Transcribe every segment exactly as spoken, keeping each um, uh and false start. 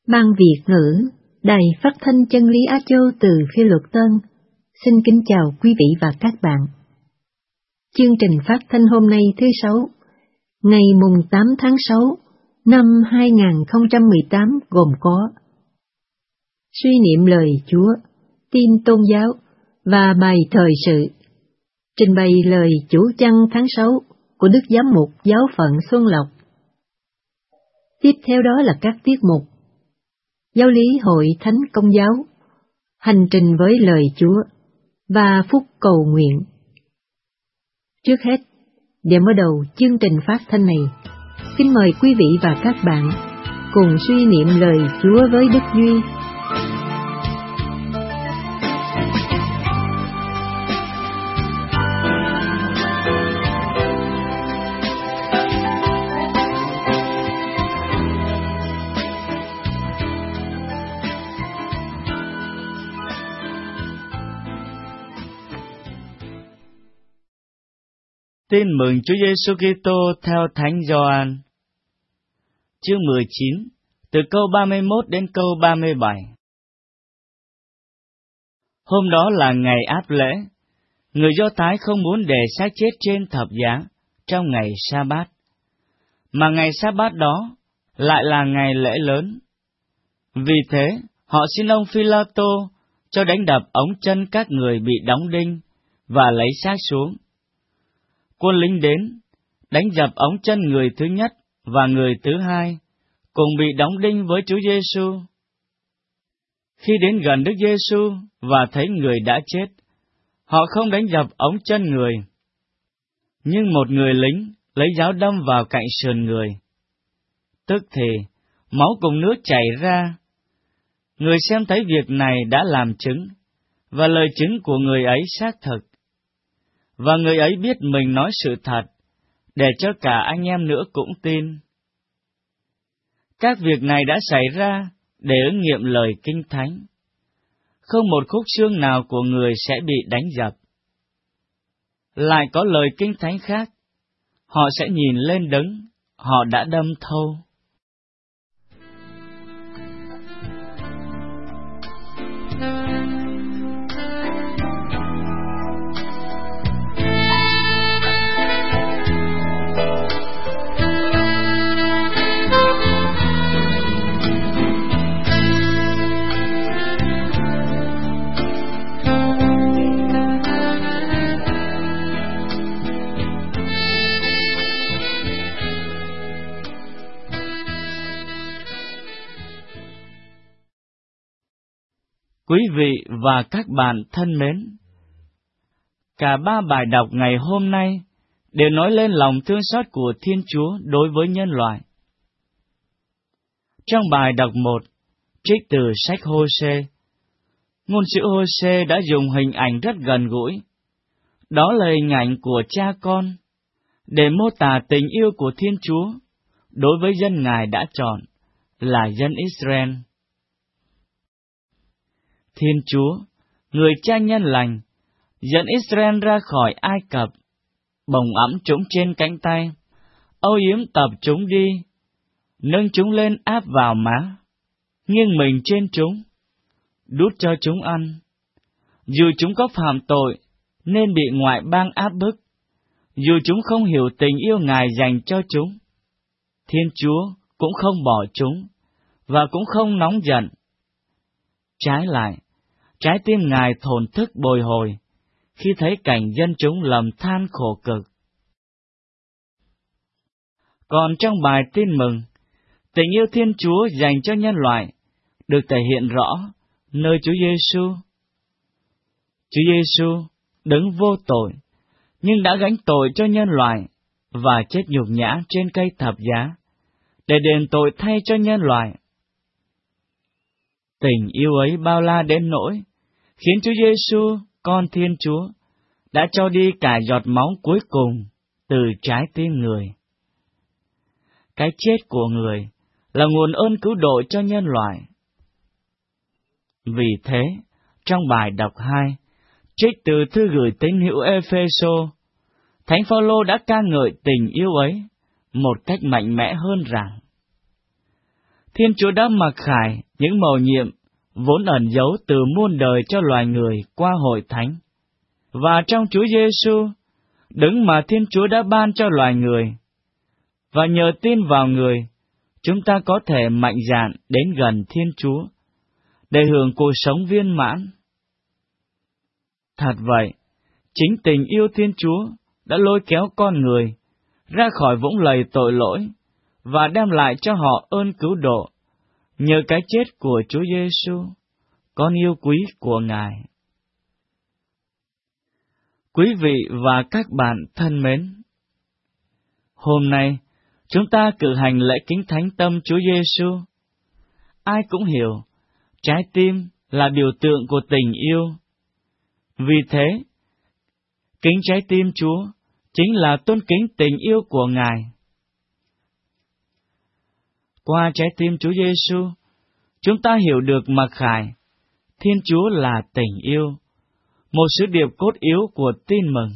Ban Việt ngữ, Đài Phát thanh Chân lý Á Châu từ Phi Luật Tân, xin kính chào quý vị và các bạn. Chương trình phát thanh hôm nay thứ Sáu, ngày mùng tám tháng sáu năm hai nghìn không trăm mười tám gồm có suy niệm lời Chúa, tin tôn giáo và bài thời sự. Trình bày lời chủ chăn tháng sáu của Đức Giám mục Giáo phận Xuân Lộc. Tiếp theo đó là các tiết mục Giáo lý Hội Thánh Công giáo, Hành trình với lời Chúa và phúc cầu nguyện. Trước hết, để mở đầu chương trình phát thanh này, xin mời quý vị và các bạn cùng suy niệm lời Chúa với Đức Duy. Tin mừng Chúa Giêsu Kitô theo Thánh Gioan. Chương mười chín, từ câu ba mươi mốt đến câu ba mươi bảy. Hôm đó là ngày áp lễ. Người Do Thái không muốn để xác chết trên thập giá trong ngày Sa-bát, mà ngày Sa-bát đó lại là ngày lễ lớn. Vì thế, họ xin ông Phi-la-tô cho đánh đập ống chân các người bị đóng đinh và lấy xác xuống. Quân lính đến, đánh dập ống chân người thứ nhất và người thứ hai, cùng bị đóng đinh với Chúa Giêsu. Khi đến gần Đức Giêsu và thấy người đã chết, họ không đánh dập ống chân người. Nhưng một người lính lấy giáo đâm vào cạnh sườn người. Tức thì, máu cùng nước chảy ra. Người xem thấy việc này đã làm chứng, và lời chứng của người ấy xác thực. Và người ấy biết mình nói sự thật, để cho cả anh em nữa cũng tin. Các việc này đã xảy ra để ứng nghiệm lời Kinh Thánh. Không một khúc xương nào của người sẽ bị đánh dập. Lại có lời Kinh Thánh khác, họ sẽ nhìn lên đấng họ đã đâm thâu. Quý vị và các bạn thân mến, cả ba bài đọc ngày hôm nay đều nói lên lòng thương xót của Thiên Chúa đối với nhân loại. Trong bài đọc một, trích từ sách Hô-sê, ngôn sứ Hô-sê đã dùng hình ảnh rất gần gũi. Đó là hình ảnh của cha con, để mô tả tình yêu của Thiên Chúa đối với dân Ngài đã chọn, là dân Israel. Thiên Chúa, người cha nhân lành, dẫn Israel ra khỏi Ai Cập, bồng ẵm chúng trên cánh tay, âu yếm tập chúng đi, nâng chúng lên áp vào má, nghiêng mình trên chúng, đút cho chúng ăn. Dù chúng có phạm tội, nên bị ngoại bang áp bức, dù chúng không hiểu tình yêu Ngài dành cho chúng, Thiên Chúa cũng không bỏ chúng, và cũng không nóng giận. Trái lại, trái tim Ngài thổn thức bồi hồi khi thấy cảnh dân chúng lầm than khổ cực. Còn trong bài tin mừng, tình yêu Thiên Chúa dành cho nhân loại được thể hiện rõ nơi Chúa Giêsu. Chúa Giêsu đấng vô tội, nhưng đã gánh tội cho nhân loại và chết nhục nhã trên cây thập giá để đền tội thay cho nhân loại. Tình yêu ấy bao la đến nỗi khiến Chúa Giêsu, con Thiên Chúa, đã cho đi cả giọt máu cuối cùng từ trái tim người. Cái chết của người là nguồn ơn cứu độ cho nhân loại. Vì thế, trong bài đọc hai, trích từ thư gửi tín hữu Ê-phê-sô, Thánh Phao-lô đã ca ngợi tình yêu ấy một cách mạnh mẽ hơn rằng: Thiên Chúa đã mặc khải những mầu nhiệm vốn ẩn giấu từ muôn đời cho loài người qua hội thánh. Và trong Chúa Giêsu, đấng mà Thiên Chúa đã ban cho loài người, và nhờ tin vào người, chúng ta có thể mạnh dạn đến gần Thiên Chúa, để hưởng cuộc sống viên mãn. Thật vậy, chính tình yêu Thiên Chúa đã lôi kéo con người ra khỏi vũng lầy tội lỗi và đem lại cho họ ơn cứu độ nhờ cái chết của Chúa Giêsu, con yêu quý của Ngài. Quý vị và các bạn thân mến, hôm nay chúng ta cử hành lễ kính thánh tâm Chúa Giêsu. Ai cũng hiểu, trái tim là biểu tượng của tình yêu. Vì thế, kính trái tim Chúa chính là tôn kính tình yêu của Ngài. Qua trái tim Chúa Giêsu, chúng ta hiểu được mặc khải, Thiên Chúa là tình yêu, một sứ điệp cốt yếu của tin mừng.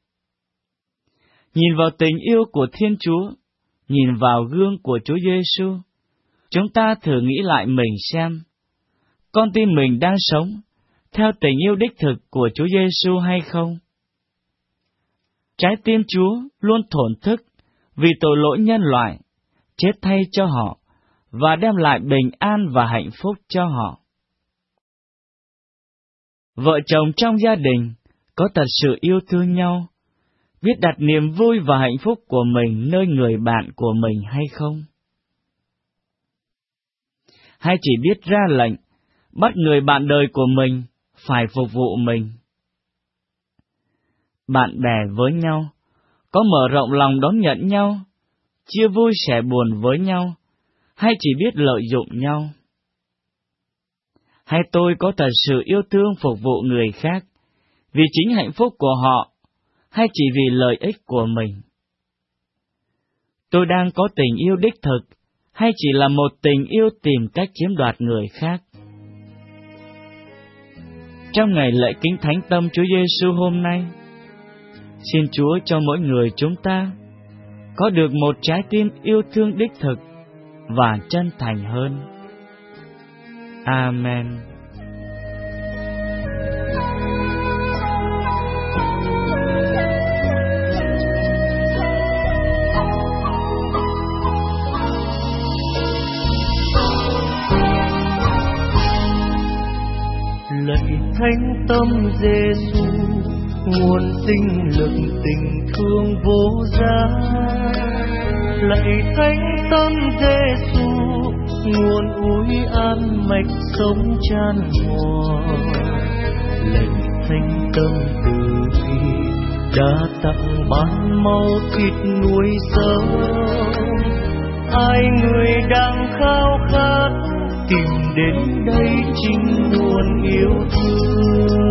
Nhìn vào tình yêu của Thiên Chúa, nhìn vào gương của Chúa Giêsu, chúng ta thử nghĩ lại mình xem, con tim mình đang sống theo tình yêu đích thực của Chúa Giêsu hay không? Trái tim Chúa luôn thổn thức vì tội lỗi nhân loại, chết thay cho họ và đem lại bình an và hạnh phúc cho họ. Vợ chồng trong gia đình có thật sự yêu thương nhau, biết đặt niềm vui và hạnh phúc của mình nơi người bạn của mình hay không? Hay chỉ biết ra lệnh, bắt người bạn đời của mình phải phục vụ mình? Bạn bè với nhau, có mở rộng lòng đón nhận nhau, chia vui sẻ buồn với nhau, hay chỉ biết lợi dụng nhau? Hay tôi có thật sự yêu thương phục vụ người khác, vì chính hạnh phúc của họ, hay chỉ vì lợi ích của mình? Tôi đang có tình yêu đích thực, hay chỉ là một tình yêu tìm cách chiếm đoạt người khác? Trong ngày lễ kính thánh tâm Chúa Giêsu hôm nay, xin Chúa cho mỗi người chúng ta có được một trái tim yêu thương đích thực và chân thành hơn. Amen. Lạy Thánh Tâm Giêsu, nguồn sinh lực tình thương vô giá. Lạy Thánh Tâm Giêsu, nguồn úi an mạch sống chan hòa. Lạy Thánh Tâm từ bi, đã tặng ban máu thịt nuôi sống. Ai người đang khao khát, tìm đến đây chính nguồn yêu thương.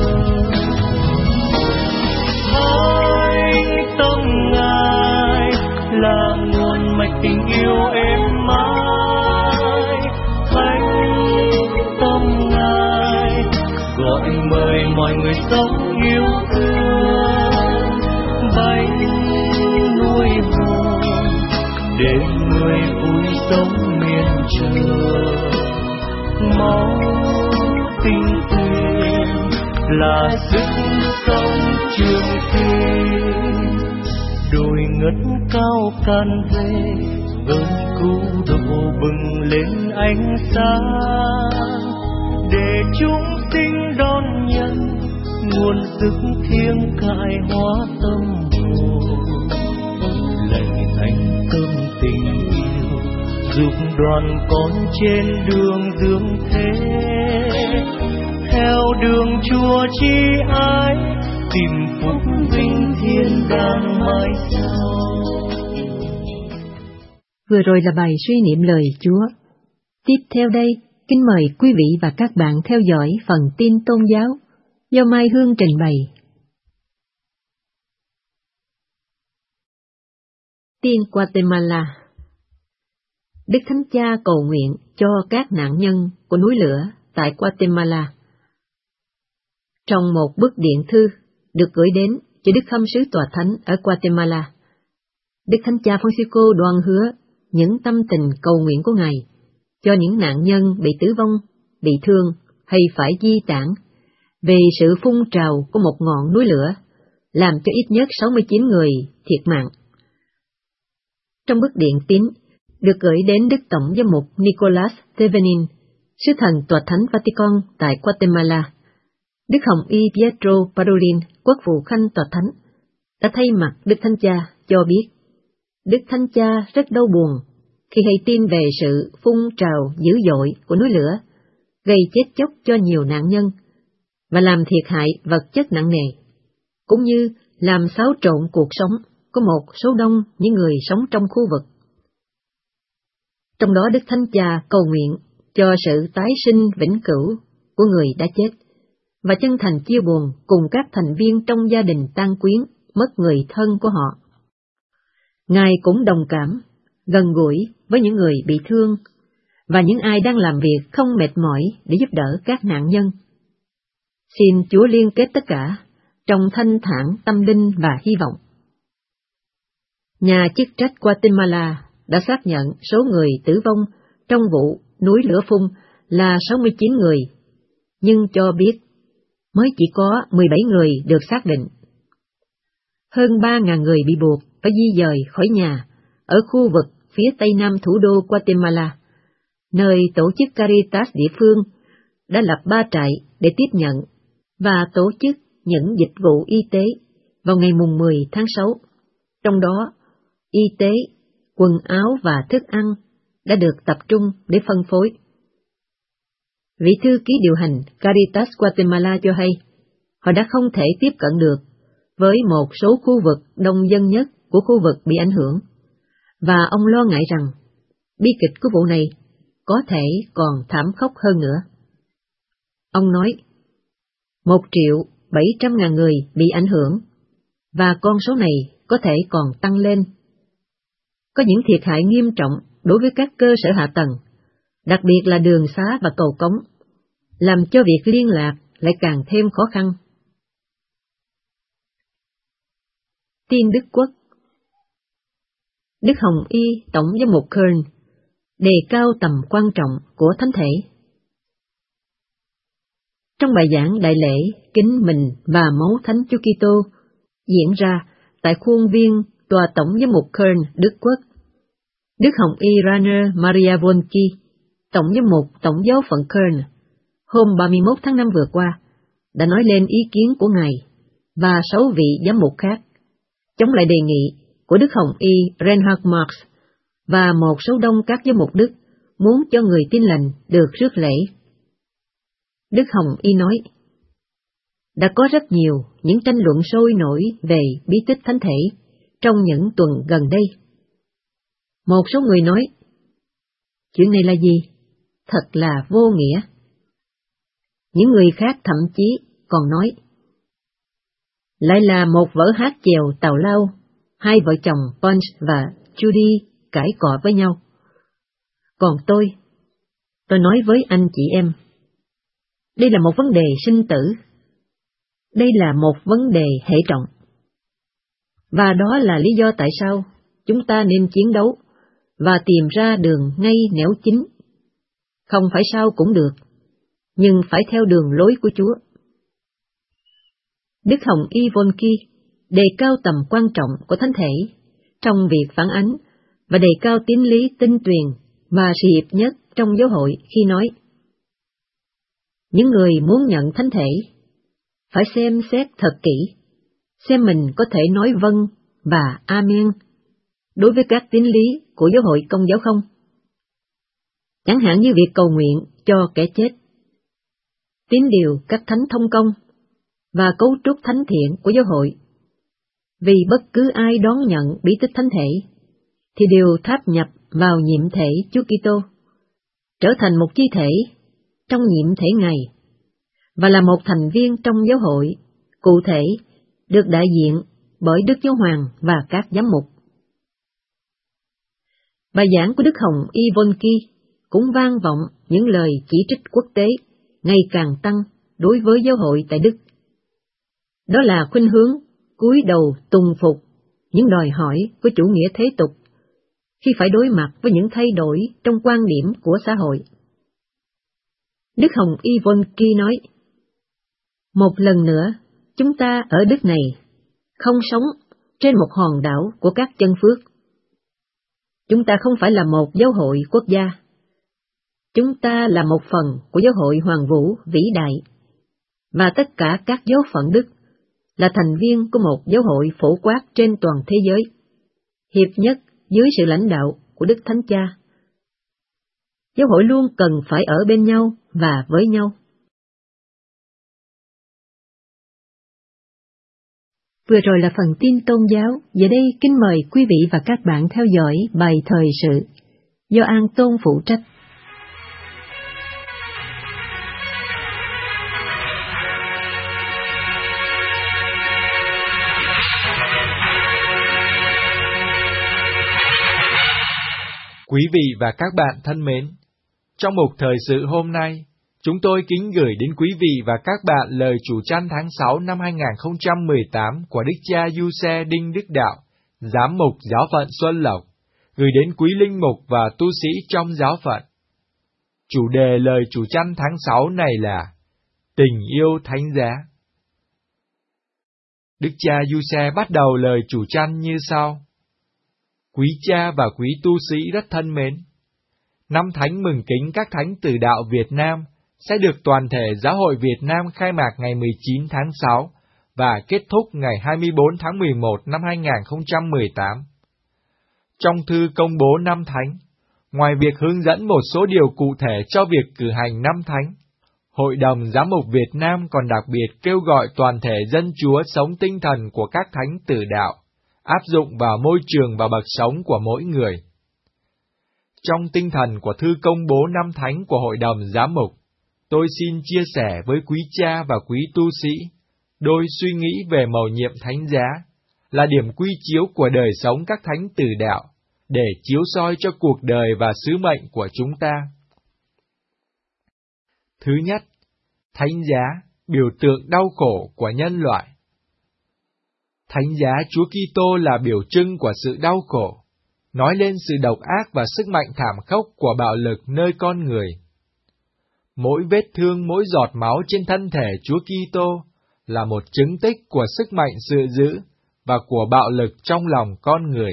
Thánh Tâm Ngài là nguồn mạch tình yêu êm mãi. Thánh Tâm Ngài gọi mời mọi người sống yêu thương. Bánh nuôi hồn để người vui sống miền trời. Máu tinh tuyền là sức sống trường thiên. Đồi ngất cao can về, ơn cứu độ bừng lên ánh sáng. Để chúng sinh đón nhận nguồn sức thiêng cại hóa tâm hồn. Lạy Thánh Tâm tình yêu, giúp đoàn con trên đường dương thế. Theo đường Chúa chi ái, tìm phúc vinh thiên đàng mai sau. Vừa rồi là bài suy niệm lời Chúa. Tiếp theo đây, kính mời quý vị và các bạn theo dõi phần tin tôn giáo do Mai Hương trình bày. Tiên Guatemala. Đức Thánh Cha cầu nguyện cho các nạn nhân của núi lửa tại Guatemala. Trong một bức điện thư được gửi đến cho Đức Khâm sứ Tòa Thánh ở Guatemala, Đức Thánh Cha Francisco đoan hứa những tâm tình cầu nguyện của Ngài cho những nạn nhân bị tử vong, bị thương hay phải di tản về sự phun trào của một ngọn núi lửa, làm cho ít nhất sáu mươi chín người thiệt mạng. Trong bức điện tín được gửi đến Đức Tổng giám mục Nicolas Thevenin, sứ thần Tòa Thánh Vatican tại Guatemala, Đức Hồng Y Pietro Parolin, quốc vụ khanh Tòa Thánh, đã thay mặt Đức Thánh Cha cho biết Đức Thánh Cha rất đau buồn khi hay tin về sự phun trào dữ dội của núi lửa, gây chết chóc cho nhiều nạn nhân và làm thiệt hại vật chất nặng nề, cũng như làm xáo trộn cuộc sống của một số đông những người sống trong khu vực. Trong đó Đức Thánh Cha cầu nguyện cho sự tái sinh vĩnh cửu của người đã chết, và chân thành chia buồn cùng các thành viên trong gia đình tang quyến mất người thân của họ. Ngài cũng đồng cảm, gần gũi với những người bị thương và những ai đang làm việc không mệt mỏi để giúp đỡ các nạn nhân. Xin Chúa liên kết tất cả trong thanh thản tâm linh và hy vọng. Nhà chức trách Guatemala đã xác nhận số người tử vong trong vụ núi lửa phun là sáu mươi chín người, nhưng cho biết mới chỉ có mười bảy người được xác định. Hơn ba nghìn người bị buộc phải di dời khỏi nhà ở khu vực phía tây nam thủ đô Guatemala, nơi tổ chức Caritas địa phương đã lập ba trại để tiếp nhận và tổ chức những dịch vụ y tế vào ngày mùng mười tháng sáu, trong đó y tế, quần áo và thức ăn đã được tập trung để phân phối. Vị thư ký điều hành Caritas Guatemala cho hay, họ đã không thể tiếp cận được với một số khu vực đông dân nhất của khu vực bị ảnh hưởng, và ông lo ngại rằng bi kịch của vụ này có thể còn thảm khốc hơn nữa. Ông nói, một triệu bảy trăm ngàn người bị ảnh hưởng, và con số này có thể còn tăng lên. Có những thiệt hại nghiêm trọng đối với các cơ sở hạ tầng, đặc biệt là đường xá và cầu cống, làm cho việc liên lạc lại càng thêm khó khăn. Tin Đức Quốc. Đức Hồng Y Tổng giám mục Kern đề cao tầm quan trọng của thánh thể. Trong bài giảng đại lễ kính mình và máu Thánh Chúa Kitô diễn ra tại khuôn viên Tòa Tổng giám mục Kern, Đức Quốc, Đức Hồng Y Rainer Maria Volki, Tổng giám mục Tổng giáo phận Kern, hôm ba mươi mốt tháng năm vừa qua, đã nói lên ý kiến của Ngài và sáu vị giám mục khác, chống lại đề nghị của Đức Hồng Y Reinhard Marx và một số đông các giám mục Đức muốn cho người tin lành được rước lễ. Đức Hồng Y nói, đã có rất nhiều những tranh luận sôi nổi về bí tích thánh thể trong những tuần gần đây. Một số người nói, chuyện này là gì? Thật là vô nghĩa. Những người khác thậm chí còn nói, lại là một vở hát chèo tào lao, hai vợ chồng Punch và Judy cãi cọ với nhau. Còn tôi, tôi nói với anh chị em, đây là một vấn đề sinh tử. Đây là một vấn đề hệ trọng. Và đó là lý do tại sao chúng ta nên chiến đấu và tìm ra đường ngay nẻo chính. Không phải sao cũng được, nhưng phải theo đường lối của Chúa. Đức Hồng Y Volki đề cao tầm quan trọng của thánh thể trong việc phản ánh và đề cao tín lý tinh tuyền và sự hiệp nhất trong giáo hội khi nói, những người muốn nhận thánh thể phải xem xét thật kỹ, xem mình có thể nói vâng và amen đối với các tín lý của giáo hội Công giáo không. Chẳng hạn như việc cầu nguyện cho kẻ chết, tín điều các thánh thông công và cấu trúc thánh thiện của giáo hội. Vì bất cứ ai đón nhận bí tích thánh thể thì đều tháp nhập vào nhiệm thể Chúa Kitô, trở thành một chi thể trong nhiệm thể Ngài, và là một thành viên trong giáo hội, cụ thể được đại diện bởi Đức Giáo Hoàng và các giám mục. Bài giảng của Đức Hồng Y Volki cũng vang vọng những lời chỉ trích quốc tế ngày càng tăng đối với giáo hội tại Đức. Đó là khuynh hướng cúi đầu tùng phục những đòi hỏi của chủ nghĩa thế tục khi phải đối mặt với những thay đổi trong quan điểm của xã hội. Đức Hồng Y Volky nói, một lần nữa, chúng ta ở đất này không sống trên một hòn đảo của các chân phước. Chúng ta không phải là một giáo hội quốc gia. Chúng ta là một phần của giáo hội Hoàng Vũ vĩ đại, và tất cả các giáo phận đức là thành viên của một giáo hội phổ quát trên toàn thế giới, hiệp nhất dưới sự lãnh đạo của Đức Thánh Cha. Giáo hội luôn cần phải ở bên nhau và với nhau. Vừa rồi là phần tin tôn giáo, giờ đây kính mời quý vị và các bạn theo dõi bài thời sự do An Tôn phụ trách. Quý vị và các bạn thân mến, trong mục thời sự hôm nay, chúng tôi kính gửi đến quý vị và các bạn lời chủ chăn tháng sáu năm hai nghìn không trăm mười tám của Đức cha Giuse Đinh Đức Đạo, Giám mục Giáo phận Xuân Lộc, gửi đến quý linh mục và tu sĩ trong giáo phận. Chủ đề lời chủ chăn tháng sáu này là Tình yêu thánh giá. Đức cha Giuse bắt đầu lời chủ chăn như sau. Quý cha và quý tu sĩ rất thân mến, năm thánh mừng kính các thánh tử đạo Việt Nam sẽ được toàn thể Giáo hội Việt Nam khai mạc ngày mười chín tháng sáu và kết thúc ngày hai mươi bốn tháng mười một năm hai nghìn không trăm mười tám. Trong thư công bố năm thánh, ngoài việc hướng dẫn một số điều cụ thể cho việc cử hành năm thánh, Hội đồng Giám mục Việt Nam còn đặc biệt kêu gọi toàn thể dân Chúa sống tinh thần của các thánh tử đạo, áp dụng vào môi trường và bậc sống của mỗi người. Trong tinh thần của thư công bố năm thánh của Hội đồng Giám mục, tôi xin chia sẻ với quý cha và quý tu sĩ đôi suy nghĩ về mầu nhiệm thánh giá, là điểm quy chiếu của đời sống các thánh tử đạo, để chiếu soi cho cuộc đời và sứ mệnh của chúng ta. Thứ nhất, thánh giá, biểu tượng đau khổ của nhân loại. Thánh giá Chúa Kitô là biểu trưng của sự đau khổ, nói lên sự độc ác và sức mạnh thảm khốc của bạo lực nơi con người. Mỗi vết thương, mỗi giọt máu trên thân thể Chúa Kitô là một chứng tích của sức mạnh sự dữ và của bạo lực trong lòng con người.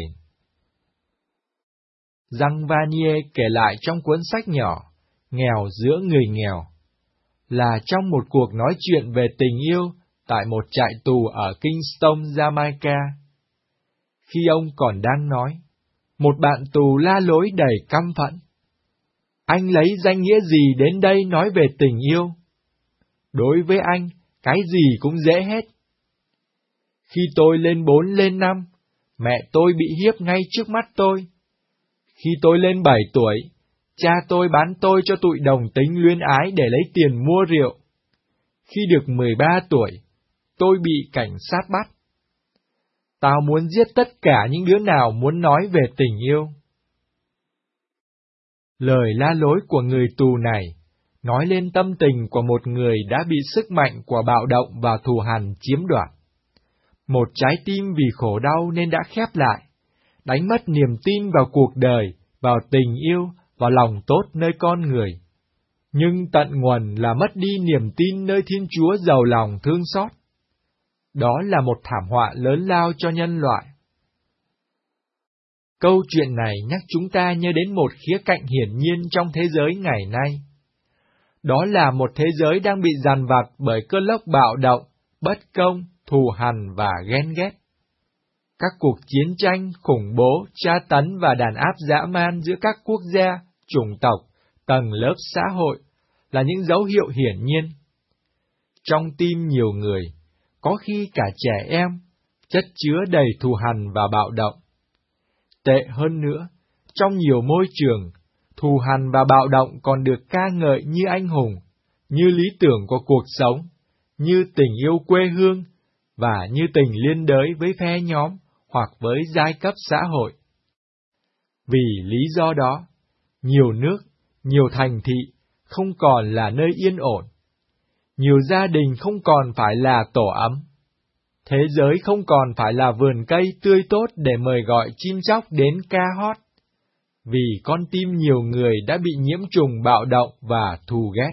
Jean Vanier kể lại trong cuốn sách nhỏ Nghèo giữa người nghèo, là trong một cuộc nói chuyện về tình yêu tại một trại tù ở Kingston, Jamaica. Khi ông còn đang nói, một bạn tù la lối đầy căm phẫn. Anh lấy danh nghĩa gì đến đây nói về tình yêu? Đối với anh, cái gì cũng dễ hết. Khi tôi lên bốn lên năm, mẹ tôi bị hiếp ngay trước mắt tôi. Khi tôi lên bảy tuổi, cha tôi bán tôi cho tụi đồng tính luyến ái để lấy tiền mua rượu. Khi được mười ba tuổi, tôi bị cảnh sát bắt. Tao muốn giết tất cả những đứa nào muốn nói về tình yêu. Lời la lối của người tù này nói lên tâm tình của một người đã bị sức mạnh của bạo động và thù hằn chiếm đoạt. Một trái tim vì khổ đau nên đã khép lại, đánh mất niềm tin vào cuộc đời, vào tình yêu, vào lòng tốt nơi con người. Nhưng tận nguồn là mất đi niềm tin nơi Thiên Chúa giàu lòng thương xót. Đó là một thảm họa lớn lao cho nhân loại. Câu chuyện này nhắc chúng ta nhớ đến một khía cạnh hiển nhiên trong thế giới ngày nay. Đó là một thế giới đang bị dằn vặt bởi cơn lốc bạo động, bất công, thù hằn và ghen ghét. Các cuộc chiến tranh, khủng bố, tra tấn và đàn áp dã man giữa các quốc gia, chủng tộc, tầng lớp xã hội là những dấu hiệu hiển nhiên. Trong tim nhiều người, có khi cả trẻ em, chất chứa đầy thù hằn và bạo động. Tệ hơn nữa, trong nhiều môi trường, thù hằn và bạo động còn được ca ngợi như anh hùng, như lý tưởng của cuộc sống, như tình yêu quê hương, và như tình liên đới với phe nhóm hoặc với giai cấp xã hội. Vì lý do đó, nhiều nước, nhiều thành thị không còn là nơi yên ổn. Nhiều gia đình không còn phải là tổ ấm. Thế giới không còn phải là vườn cây tươi tốt để mời gọi chim chóc đến ca hót. vì con tim nhiều người đã bị nhiễm trùng bạo động và thù ghét.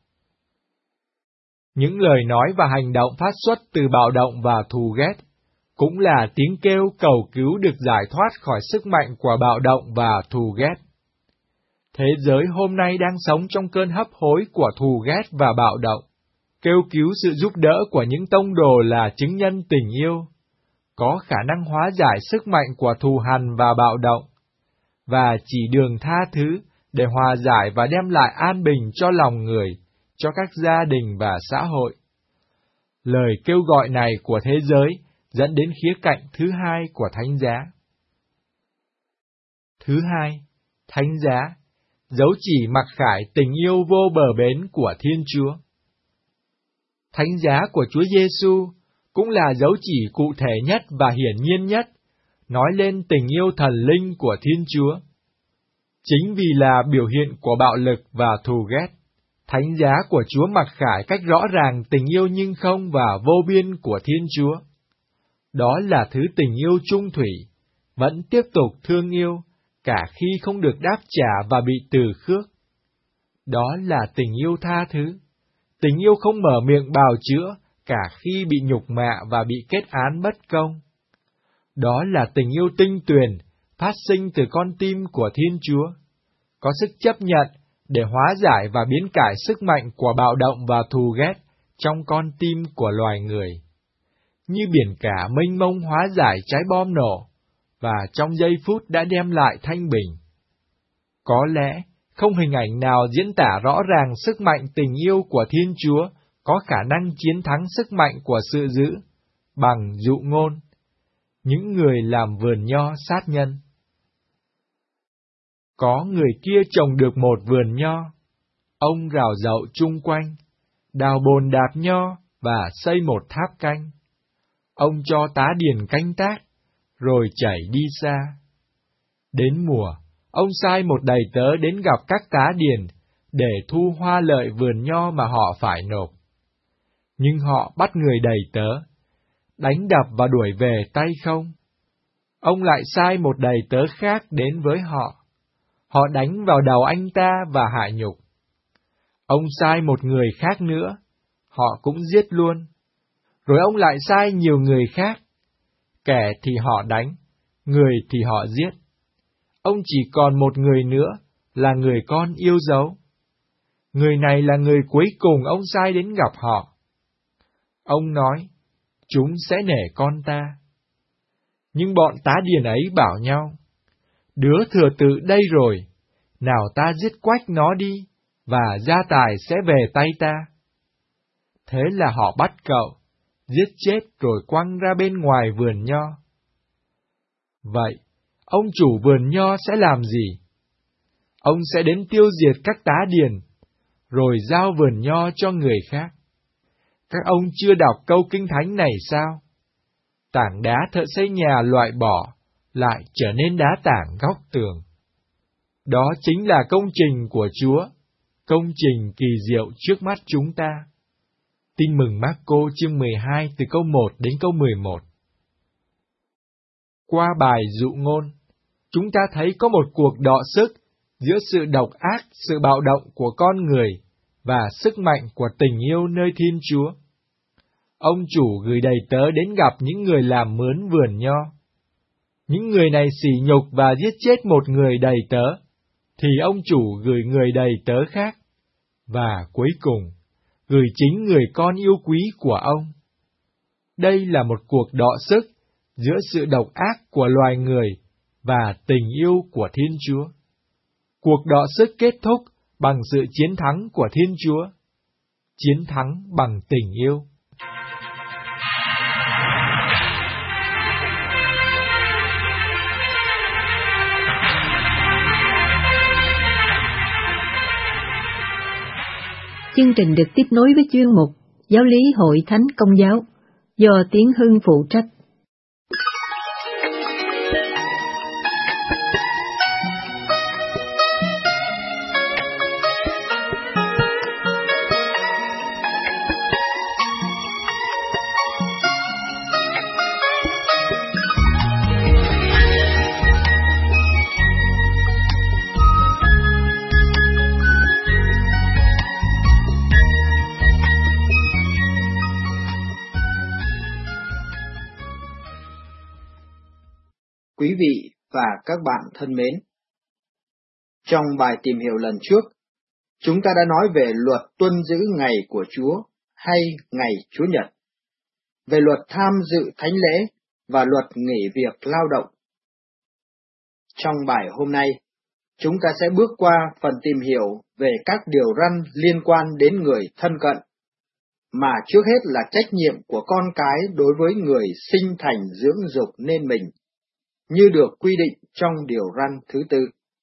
Những lời nói và hành động phát xuất từ bạo động và thù ghét cũng là tiếng kêu cầu cứu được giải thoát khỏi sức mạnh của bạo động và thù ghét. Thế giới hôm nay đang sống trong cơn hấp hối của thù ghét và bạo động. Kêu cứu sự giúp đỡ của những tông đồ là chứng nhân tình yêu, có khả năng hóa giải sức mạnh của thù hằn và bạo động, và chỉ đường tha thứ để hòa giải và đem lại an bình cho lòng người, cho các gia đình và xã hội. Lời kêu gọi này của thế giới dẫn đến khía cạnh thứ hai của thánh giá. Thứ hai, thánh giá, dấu chỉ mặc khải tình yêu vô bờ bến của Thiên Chúa. Thánh giá của Chúa Giêsu cũng là dấu chỉ cụ thể nhất và hiển nhiên nhất, nói lên tình yêu thần linh của Thiên Chúa. Chính vì là biểu hiện của bạo lực và thù ghét, thánh giá của Chúa mặc khải cách rõ ràng tình yêu nhưng không và vô biên của Thiên Chúa. Đó là thứ tình yêu trung thủy, vẫn tiếp tục thương yêu, cả khi không được đáp trả và bị từ khước. Đó là tình yêu tha thứ, tình yêu không mở miệng bào chữa, cả khi bị nhục mạ và bị kết án bất công. Đó là tình yêu tinh tuyền, phát sinh từ con tim của Thiên Chúa, có sức chấp nhận để hóa giải và biến cải sức mạnh của bạo động và thù ghét trong con tim của loài người. Như biển cả mênh mông hóa giải trái bom nổ, và trong giây phút đã đem lại thanh bình. Có lẽ, không hình ảnh nào diễn tả rõ ràng sức mạnh tình yêu của Thiên Chúa có khả năng chiến thắng sức mạnh của sự dữ, bằng dụ ngôn, những người làm vườn nho sát nhân. Có người kia trồng được một vườn nho, ông rào rậu chung quanh, đào bồn đạp nho và xây một tháp canh. Ông cho tá điền canh tác, rồi chảy đi xa. Đến mùa, ông sai một đầy tớ đến gặp các tá điền để thu hoa lợi vườn nho mà họ phải nộp. Nhưng họ bắt người đầy tớ, đánh đập và đuổi về tay không. Ông lại sai một đầy tớ khác đến với họ. Họ đánh vào đầu anh ta và hạ nhục. Ông sai một người khác nữa, họ cũng giết luôn. Rồi ông lại sai nhiều người khác, kẻ thì họ đánh, người thì họ giết. Ông chỉ còn một người nữa, là người con yêu dấu. Người này là người cuối cùng ông sai đến gặp họ. Ông nói, chúng sẽ nể con ta. Nhưng bọn tá điền ấy bảo nhau, đứa thừa tự đây rồi, nào ta giết quách nó đi, và gia tài sẽ về tay ta. Thế là họ bắt cậu, giết chết rồi quăng ra bên ngoài vườn nho. Vậy, ông chủ vườn nho sẽ làm gì? Ông sẽ đến tiêu diệt các tá điền, rồi giao vườn nho cho người khác. Các ông chưa đọc câu kinh thánh này sao? Tảng đá thợ xây nhà loại bỏ, lại trở nên đá tảng góc tường. Đó chính là công trình của Chúa, công trình kỳ diệu trước mắt chúng ta. Tin mừng Mác-cô chương mười hai từ câu một đến câu mười một. Qua bài dụ ngôn, chúng ta thấy có một cuộc đọ sức giữa sự độc ác, sự bạo động của con người và sức mạnh của tình yêu nơi Thiên Chúa. Ông chủ gửi đầy tớ đến gặp những người làm mướn vườn nho. Những người này sỉ nhục và giết chết một người đầy tớ, thì ông chủ gửi người đầy tớ khác, và cuối cùng, gửi chính người con yêu quý của ông. Đây là một cuộc đọ sức giữa sự độc ác của loài người và tình yêu của Thiên Chúa. Cuộc đọ sức kết thúc bằng sự chiến thắng của Thiên Chúa, chiến thắng bằng tình yêu. Chương trình được tiếp nối với chuyên mục Giáo lý Hội Thánh Công giáo do Tiến Hưng phụ trách. Quý vị và các bạn thân mến, trong bài tìm hiểu lần trước, chúng ta đã nói về luật tuân giữ ngày của Chúa hay ngày Chúa Nhật, về luật tham dự thánh lễ và luật nghỉ việc lao động. Trong bài hôm nay, chúng ta sẽ bước qua phần tìm hiểu về các điều răn liên quan đến người thân cận, mà trước hết là trách nhiệm của con cái đối với người sinh thành dưỡng dục nên mình, như được quy định trong điều răn thứ tư.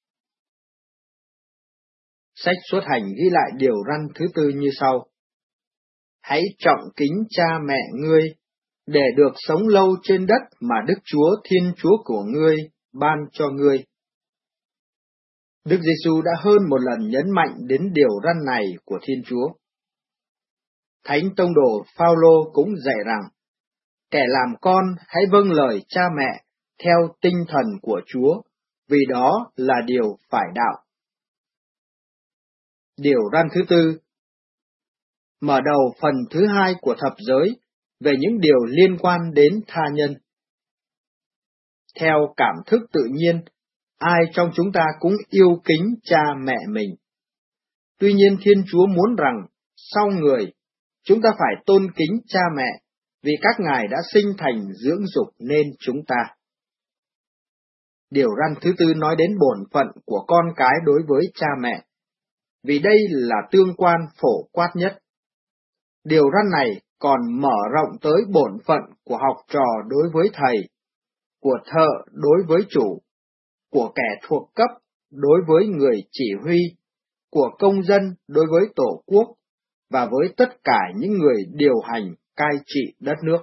Sách Xuất Hành ghi lại điều răn thứ tư như sau: Hãy trọng kính cha mẹ ngươi, để được sống lâu trên đất mà Đức Chúa Thiên Chúa của ngươi ban cho ngươi. Đức Giêsu đã hơn một lần nhấn mạnh đến điều răn này của Thiên Chúa. Thánh tông đồ Phao-lô cũng dạy rằng, kẻ làm con hãy vâng lời cha mẹ theo tinh thần của Chúa, vì đó là điều phải đạo. Điều răn thứ tư mở đầu phần thứ hai của thập giới về những điều liên quan đến tha nhân. Theo cảm thức tự nhiên, ai trong chúng ta cũng yêu kính cha mẹ mình. Tuy nhiên Thiên Chúa muốn rằng, sau người, chúng ta phải tôn kính cha mẹ, vì các ngài đã sinh thành dưỡng dục nên chúng ta. Điều răn thứ tư nói đến bổn phận của con cái đối với cha mẹ, vì đây là tương quan phổ quát nhất. Điều răn này còn mở rộng tới bổn phận của học trò đối với thầy, của thợ đối với chủ, của kẻ thuộc cấp đối với người chỉ huy, của công dân đối với tổ quốc, và với tất cả những người điều hành cai trị đất nước.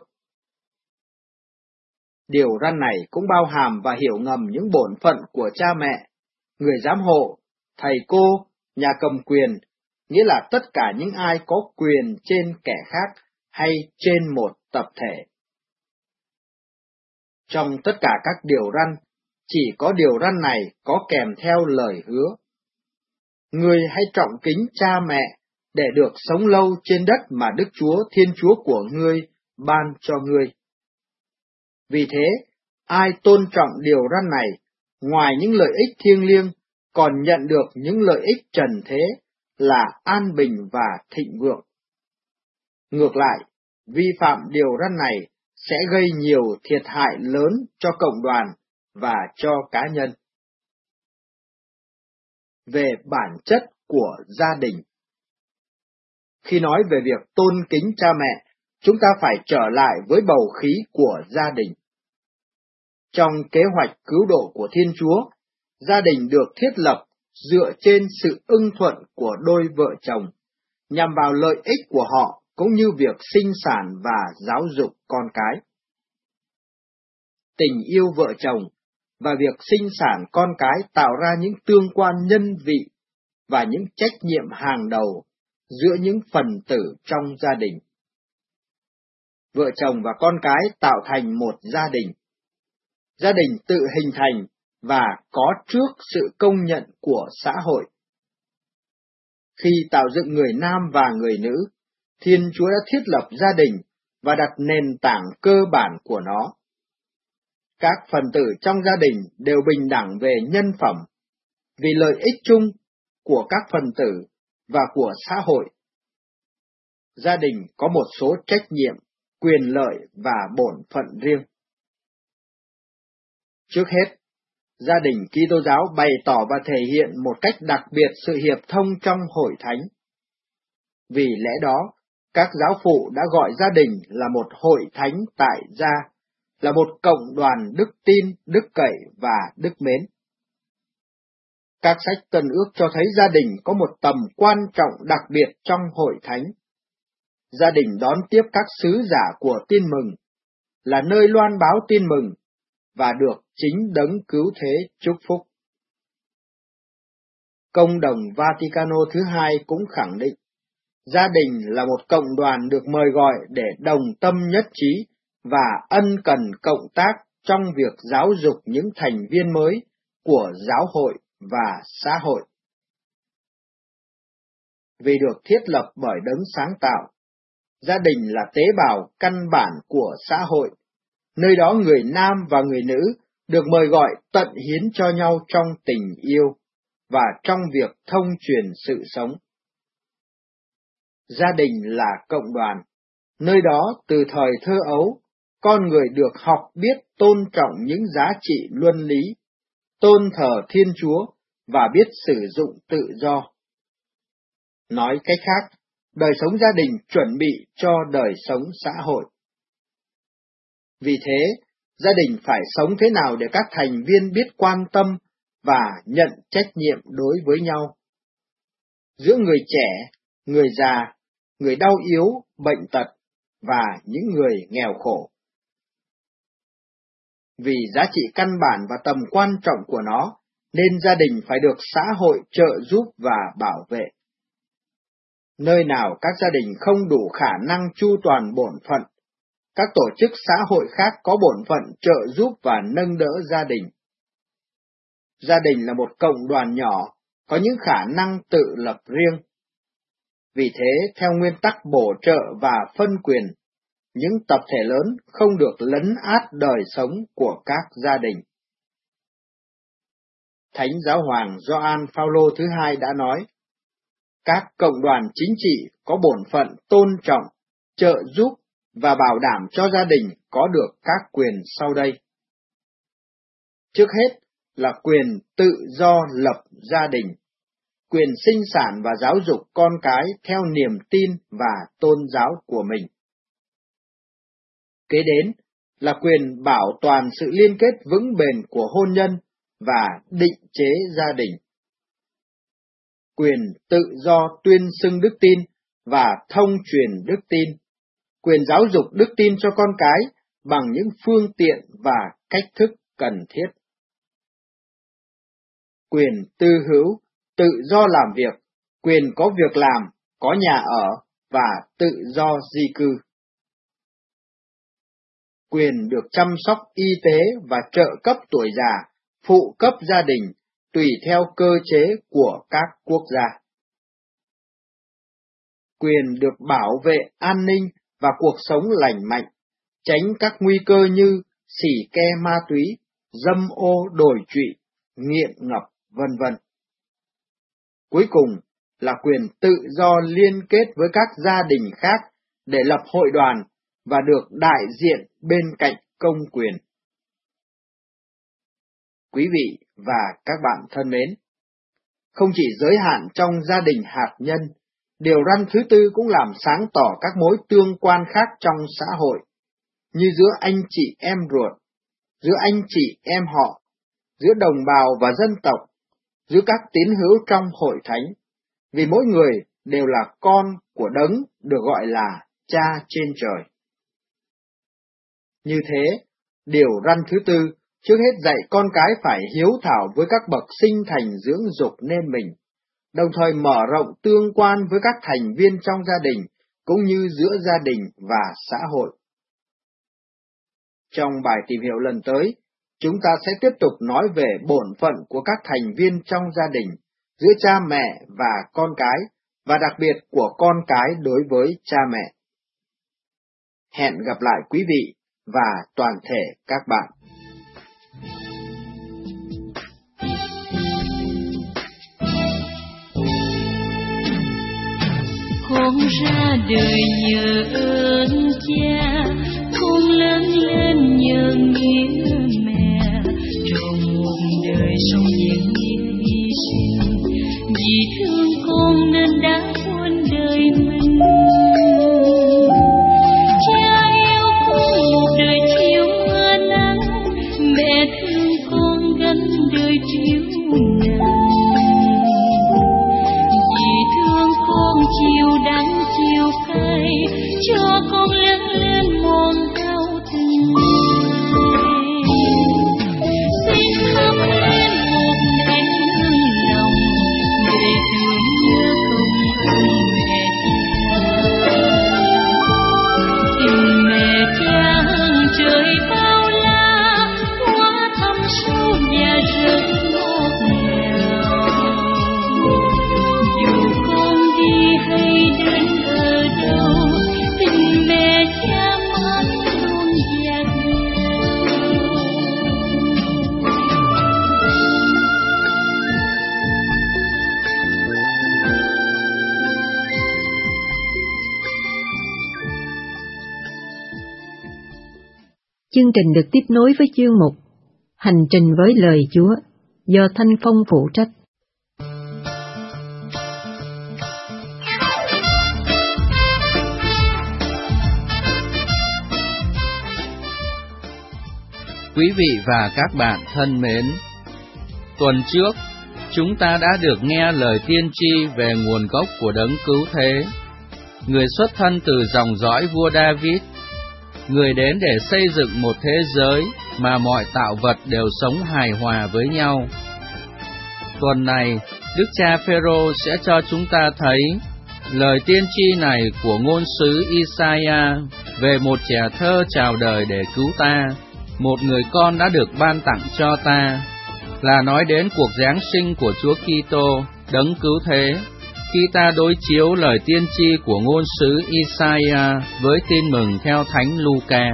Điều răn này cũng bao hàm và hiểu ngầm những bổn phận của cha mẹ, người giám hộ, thầy cô, nhà cầm quyền, nghĩa là tất cả những ai có quyền trên kẻ khác hay trên một tập thể. Trong tất cả các điều răn, chỉ có điều răn này có kèm theo lời hứa: Ngươi hãy trọng kính cha mẹ để được sống lâu trên đất mà Đức Chúa Thiên Chúa của ngươi ban cho ngươi. Vì thế, ai tôn trọng điều răn này, ngoài những lợi ích thiêng liêng, còn nhận được những lợi ích trần thế là an bình và thịnh vượng. Ngược lại, vi phạm điều răn này sẽ gây nhiều thiệt hại lớn cho cộng đoàn và cho cá nhân. Về bản chất của gia đình. Khi nói về việc tôn kính cha mẹ, chúng ta phải trở lại với bầu khí của gia đình. Trong kế hoạch cứu độ của Thiên Chúa, gia đình được thiết lập dựa trên sự ưng thuận của đôi vợ chồng, nhằm vào lợi ích của họ cũng như việc sinh sản và giáo dục con cái. Tình yêu vợ chồng và việc sinh sản con cái tạo ra những tương quan nhân vị và những trách nhiệm hàng đầu giữa những phần tử trong gia đình. Vợ chồng và con cái tạo thành một gia đình. Gia đình tự hình thành và có trước sự công nhận của xã hội. Khi tạo dựng người nam và người nữ, Thiên Chúa đã thiết lập gia đình và đặt nền tảng cơ bản của nó. Các phần tử trong gia đình đều bình đẳng về nhân phẩm, vì lợi ích chung của các phần tử và của xã hội. Gia đình có một số trách nhiệm, quyền lợi và bổn phận riêng. Trước hết, gia đình Kitô giáo bày tỏ và thể hiện một cách đặc biệt sự hiệp thông trong hội thánh. Vì lẽ đó, các giáo phụ đã gọi gia đình là một hội thánh tại gia, là một cộng đoàn đức tin, đức cậy và đức mến. Các sách Tân Ước cho thấy gia đình có một tầm quan trọng đặc biệt trong hội thánh. Gia đình đón tiếp các sứ giả của tin mừng, là nơi loan báo tin mừng, và được chính đấng cứu thế chúc phúc. Công đồng Vaticano thứ hai cũng khẳng định, gia đình là một cộng đoàn được mời gọi để đồng tâm nhất trí và ân cần cộng tác trong việc giáo dục những thành viên mới của giáo hội và xã hội. Vì được thiết lập bởi đấng sáng tạo, gia đình là tế bào căn bản của xã hội, nơi đó người nam và người nữ được mời gọi tận hiến cho nhau trong tình yêu và trong việc thông truyền sự sống. Gia đình là cộng đoàn, nơi đó từ thời thơ ấu, con người được học biết tôn trọng những giá trị luân lý, tôn thờ Thiên Chúa và biết sử dụng tự do. Nói cách khác, đời sống gia đình chuẩn bị cho đời sống xã hội. Vì thế, gia đình phải sống thế nào để các thành viên biết quan tâm và nhận trách nhiệm đối với nhau. Giữa người trẻ, người già, người đau yếu, bệnh tật và những người nghèo khổ. Vì giá trị căn bản và tầm quan trọng của nó, nên gia đình phải được xã hội trợ giúp và bảo vệ. Nơi nào các gia đình không đủ khả năng chu toàn bổn phận, các tổ chức xã hội khác có bổn phận trợ giúp và nâng đỡ gia đình. Gia đình là một cộng đoàn nhỏ, có những khả năng tự lập riêng. Vì thế, theo nguyên tắc bổ trợ và phân quyền, những tập thể lớn không được lấn át đời sống của các gia đình. Thánh Giáo hoàng Gioan Phaolô thứ hai đã nói, các cộng đoàn chính trị có bổn phận tôn trọng, trợ giúp và bảo đảm cho gia đình có được các quyền sau đây. Trước hết là quyền tự do lập gia đình, quyền sinh sản và giáo dục con cái theo niềm tin và tôn giáo của mình. Kế đến là quyền bảo toàn sự liên kết vững bền của hôn nhân và định chế gia đình. Quyền tự do tuyên xưng đức tin và thông truyền đức tin, quyền giáo dục đức tin cho con cái bằng những phương tiện và cách thức cần thiết. Quyền tư hữu, tự do làm việc, quyền có việc làm, có nhà ở và tự do di cư. Quyền được chăm sóc y tế và trợ cấp tuổi già, phụ cấp gia đình, tùy theo cơ chế của các quốc gia. Quyền được bảo vệ an ninh và cuộc sống lành mạnh, tránh các nguy cơ như xỉ ke ma túy, dâm ô đồi trụy, nghiện ngập, vân vân. Cuối cùng là quyền tự do liên kết với các gia đình khác để lập hội đoàn và được đại diện bên cạnh công quyền. Quý vị và các bạn thân mến, không chỉ giới hạn trong gia đình hạt nhân, điều răn thứ tư cũng làm sáng tỏ các mối tương quan khác trong xã hội, như giữa anh chị em ruột, giữa anh chị em họ, giữa đồng bào và dân tộc, giữa các tín hữu trong hội thánh, vì mỗi người đều là con của Đấng được gọi là Cha trên trời. Như thế, điều răn thứ tư trước hết dạy con cái phải hiếu thảo với các bậc sinh thành dưỡng dục nên mình, đồng thời mở rộng tương quan với các thành viên trong gia đình, cũng như giữa gia đình và xã hội. Trong bài tìm hiểu lần tới, chúng ta sẽ tiếp tục nói về bổn phận của các thành viên trong gia đình, giữa cha mẹ và con cái, và đặc biệt của con cái đối với cha mẹ. Hẹn gặp lại quý vị và toàn thể các bạn. Con ra đời nhờ ơn cha, con lớn lên nhờ nghĩa mẹ, trọn một đời sống vì nghĩa hy sinh, vì thương con nên đã muôn đời mình. Cha yêu con một đời chiều mưa nắng, mẹ thương con gánh đời chiếu nắng. Vì thương con chiều đắng chiều cay, cho con lớn lên mòn đau từng ngày. Xin khóc lên một nén hương lòng, Chương trình được tiếp nối với chương mục Hành trình với lời Chúa do Thanh Phong phụ trách. Quý vị và các bạn thân mến, tuần trước chúng ta đã được nghe lời tiên tri về nguồn gốc của đấng cứu thế, người xuất thân từ dòng dõi vua David, người đến để xây dựng một thế giới mà mọi tạo vật đều sống hài hòa với nhau. Tuần này, Đức cha Phêrô sẽ cho chúng ta thấy lời tiên tri này của ngôn sứ Isaiah về một trẻ thơ chào đời để cứu ta, một người con đã được ban tặng cho ta, là nói đến cuộc giáng sinh của Chúa Kitô, đấng cứu thế, khi ta đối chiếu lời tiên tri của ngôn sứ Isaiah với tin mừng theo Thánh Luca.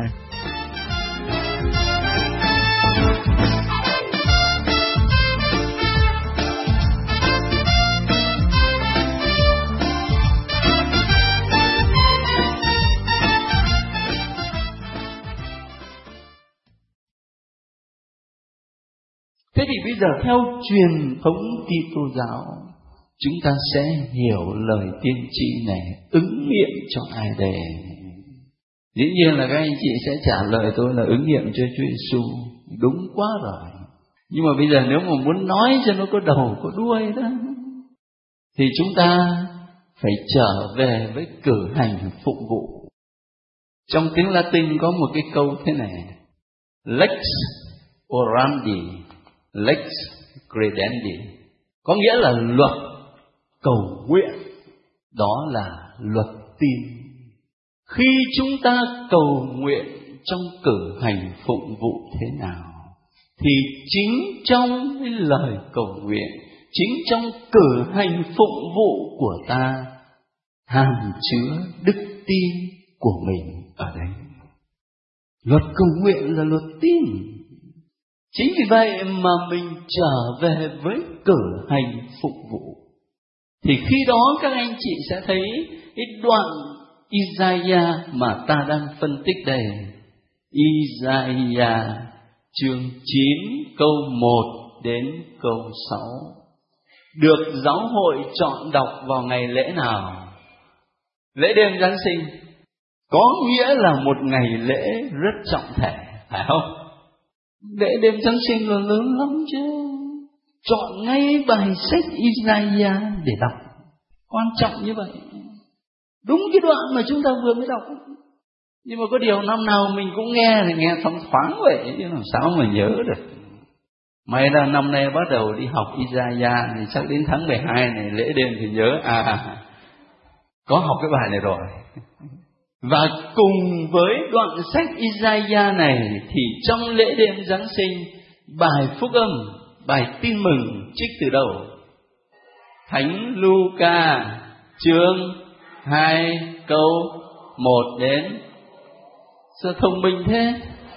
Thế thì bây giờ theo truyền thống Kitô giáo, chúng ta sẽ hiểu lời tiên tri này ứng nghiệm cho ai đây? Dĩ nhiên là các anh chị sẽ trả lời tôi là ứng nghiệm cho Chúa Giêsu. Đúng quá rồi. Nhưng mà bây giờ nếu mà muốn nói cho nó có đầu có đuôi đó, thì chúng ta phải trở về với cử hành phụng vụ. Trong tiếng Latin có một cái câu thế này: Lex orandi, lex credendi, có nghĩa là luật cầu nguyện, đó là luật tin. Khi chúng ta cầu nguyện trong cử hành phụng vụ thế nào, thì chính trong cái lời cầu nguyện, chính trong cử hành phụng vụ của ta hàm chứa đức tin của mình ở đây. Luật cầu nguyện là luật tin. Chính vì vậy mà mình trở về với cử hành phụng vụ, thì khi đó các anh chị sẽ thấy cái đoạn Isaiah mà ta đang phân tích đây. Isaiah chương chín câu một đến câu sáu được giáo hội chọn đọc vào ngày lễ nào? Lễ đêm Giáng sinh, có nghĩa là một ngày lễ rất trọng thể, phải không? Lễ đêm Giáng sinh là lớn lắm chứ. Chọn ngay bài sách Isaiah để đọc, quan trọng như vậy. Đúng cái đoạn mà chúng ta vừa mới đọc. Nhưng mà có điều năm nào mình cũng nghe thì nghe thoáng thoáng vậy, chứ làm sao mà nhớ được. May là năm nay bắt đầu đi học Isaiah thì chắc đến tháng mười hai này lễ đêm thì nhớ à có học cái bài này rồi. Và cùng với đoạn sách Isaiah này thì trong lễ đêm Giáng sinh, bài phúc âm, bài tin mừng trích từ đâu? Thánh Luca chương hai câu một đến. Sao thông minh thế?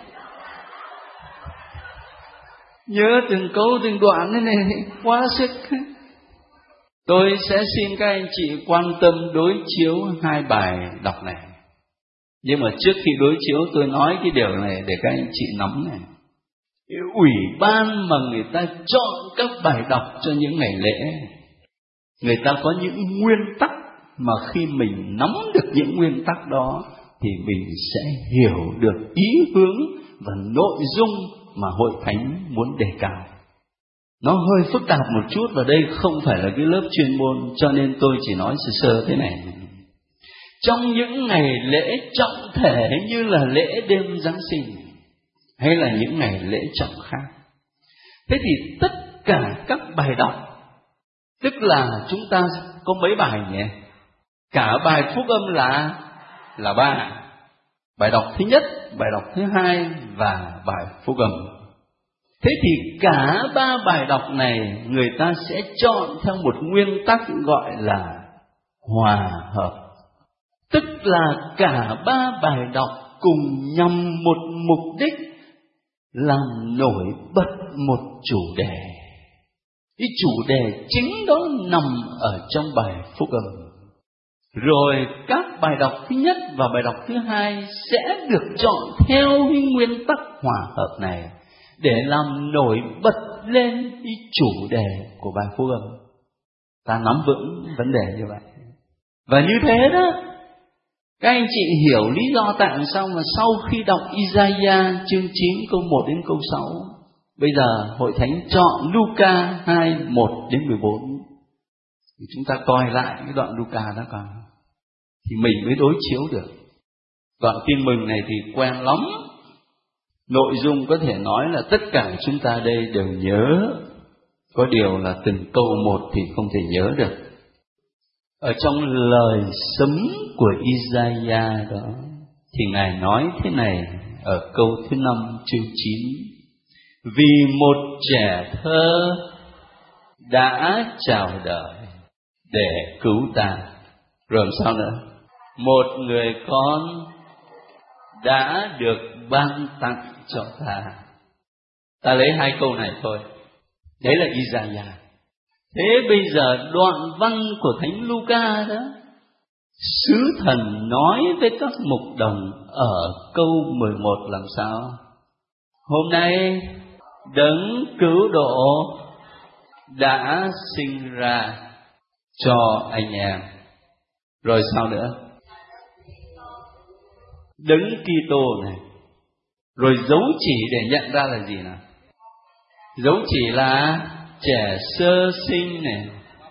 Nhớ từng câu từng đoạn thế này quá sức. Tôi sẽ xin các anh chị quan tâm đối chiếu hai bài đọc này. Nhưng mà trước khi đối chiếu tôi nói cái điều này để các anh chị nắm này. Cái ủy ban mà người ta chọn các bài đọc cho những ngày lễ, người ta có những nguyên tắc mà khi mình nắm được những nguyên tắc đó thì mình sẽ hiểu được ý hướng và nội dung mà hội thánh muốn đề cao. Nó hơi phức tạp một chút, và đây không phải là cái lớp chuyên môn, cho nên tôi chỉ nói sơ sơ thế này. Trong những ngày lễ trọng thể như là lễ đêm Giáng sinh hay là những ngày lễ trọng khác, thế thì tất cả các bài đọc, tức là chúng ta có mấy bài nhỉ? Cả bài phúc âm là là ba. Bài đọc thứ nhất, bài đọc thứ hai và bài phúc âm. Thế thì cả ba bài đọc này người ta sẽ chọn theo một nguyên tắc gọi là hòa hợp. Tức là cả ba bài đọc cùng nhằm một mục đích, làm nổi bật một chủ đề. Cái chủ đề chính đó nằm ở trong bài phúc âm. Rồi các bài đọc thứ nhất và bài đọc thứ hai sẽ được chọn theo cái nguyên tắc hòa hợp này để làm nổi bật lên cái chủ đề của bài Phúc Âm. Ta nắm vững vấn đề như vậy. Và như thế đó, các anh chị hiểu lý do tại sao mà sau khi đọc Isaiah chương chín câu một đến câu sáu, bây giờ Hội Thánh chọn Luca hai, một đến mười bốn. Thì chúng ta coi lại cái đoạn Luca đó coi, thì mình mới đối chiếu được. Đoạn Tin Mừng này thì quen lắm, nội dung có thể nói là tất cả chúng ta đây đều nhớ, có điều là từng câu một thì không thể nhớ được. Ở trong lời sấm của Isaiah đó thì Ngài nói thế này ở câu thứ năm chương chín: vì một trẻ thơ đã chào đời để cứu ta. Rồi sao nữa? Một người con đã được ban tặng cho ta. Ta lấy hai câu này thôi. Đấy là Isaiah. Thế bây giờ đoạn văn của Thánh Luca đó, sứ thần nói với các mục đồng ở câu mười một làm sao? Hôm nay Đấng cứu độ đã sinh ra cho anh em. Rồi sao nữa? Đấng Kitô này. Rồi dấu chỉ để nhận ra là gì nào? Dấu chỉ là trẻ sơ sinh này,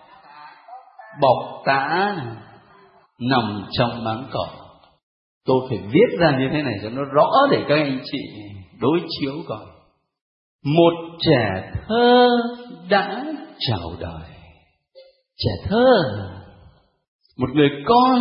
bọc tã này, nằm trong máng cỏ. Tôi phải viết ra như thế này cho nó rõ để các anh chị đối chiếu coi. Một trẻ thơ đã chào đời. Trẻ thơ, một người con.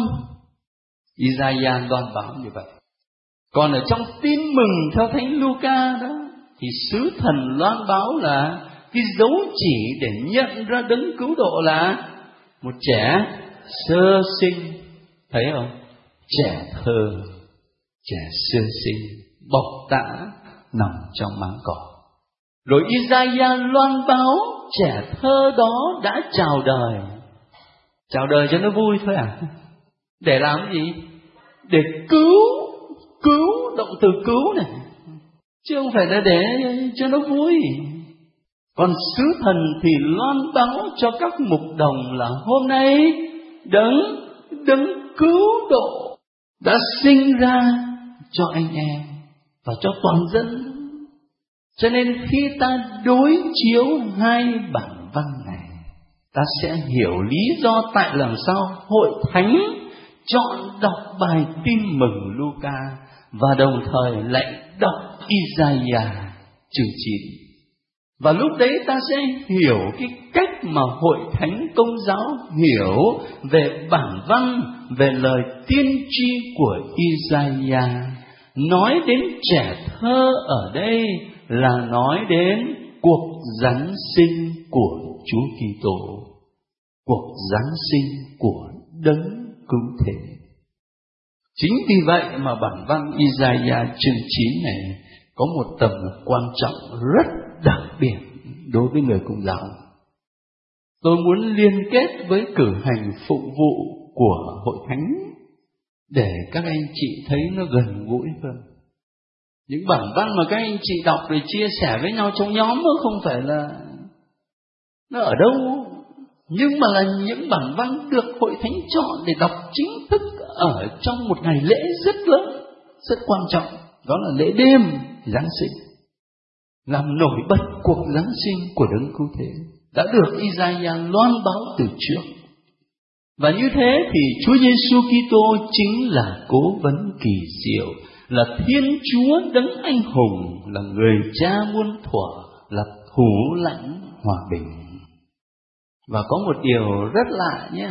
Isaiah loan báo như vậy. Còn ở trong Tin Mừng theo Thánh Luca đó, thì sứ thần loan báo là cái dấu chỉ để nhận ra Đấng cứu độ là một trẻ sơ sinh. Thấy không? Trẻ thơ, trẻ sơ sinh, bọc tã, nằm trong máng cỏ. Rồi Isaiah loan báo trẻ thơ đó đã chào đời. Chào đời cho nó vui thôi à? Để làm gì? Để cứu, cứu, động từ cứu này, chứ không phải là để cho nó vui. Còn sứ thần thì loan báo cho các mục đồng là hôm nay đấng đấng cứu độ đã sinh ra cho anh em và cho toàn dân. Cho nên khi ta đối chiếu hai bản văn này, ta sẽ hiểu lý do tại làm sao Hội Thánh chọn đọc bài Tin Mừng Luca và đồng thời lại đọc Isaiah chương chín. Và lúc đấy ta sẽ hiểu cái cách mà Hội Thánh Công giáo hiểu về bản văn, về lời tiên tri của Isaiah. Nói đến trẻ thơ ở đây là nói đến cuộc giáng sinh của Chúa Kitô, cuộc giáng sinh của Đấng cứu thế. Chính vì vậy mà bản văn Isaiah chương chín này có một tầm quan trọng rất đặc biệt đối với người Công giáo. Tôi muốn liên kết với cử hành phụng vụ của Hội Thánh để các anh chị thấy nó gần gũi hơn. Những bản văn mà các anh chị đọc rồi chia sẻ với nhau trong nhóm nó không phải là nó ở đâu, nhưng mà là những bản văn được Hội Thánh chọn để đọc chính thức ở trong một ngày lễ rất lớn, rất quan trọng, đó là lễ đêm Giáng sinh, làm nổi bật cuộc Giáng sinh của Đấng cứu thế đã được Isaiah loan báo từ trước. Và như thế thì Chúa Giêsu Kitô chính là cố vấn kỳ diệu, là Thiên Chúa Đấng anh hùng, là người cha muôn thuở, là thủ lãnh hòa bình. Và có một điều rất lạ nhé,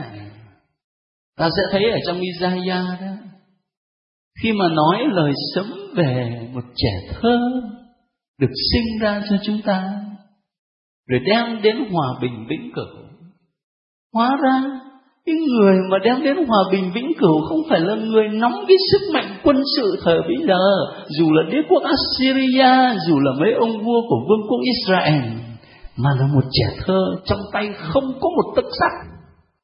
ta sẽ thấy ở trong Isaiah đó, khi mà nói lời sấm về một trẻ thơ được sinh ra cho chúng ta, rồi đem đến hòa bình vĩnh cửu. Hóa ra cái người mà đem đến hòa bình vĩnh cửu không phải là người nắm cái sức mạnh quân sự thời bấy giờ, dù là đế quốc Assyria, dù là mấy ông vua của vương quốc Israel, mà là một trẻ thơ trong tay không có một tấc sắt.